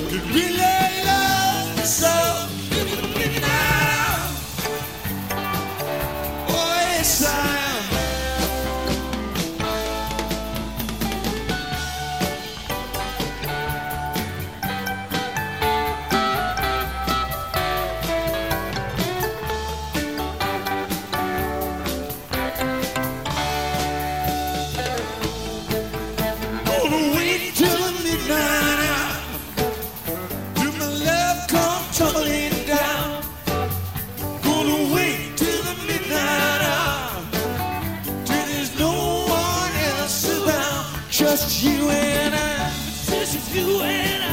to really love me so. Midnight, oh yes I am. Gonna wait till the midnight hour, till my love come tumbling down. Gonna wait till the midnight hour, till there's no one else around. Just you and I, just you and I.